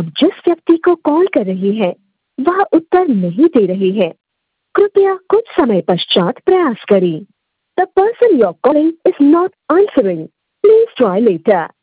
आप जिस व्यक्ति को कॉल कर रही हैं, वह उत्तर नहीं दे रही है। कृपया कुछ समय पश्चात प्रयास करें। The person you're calling is not answering. Please try later.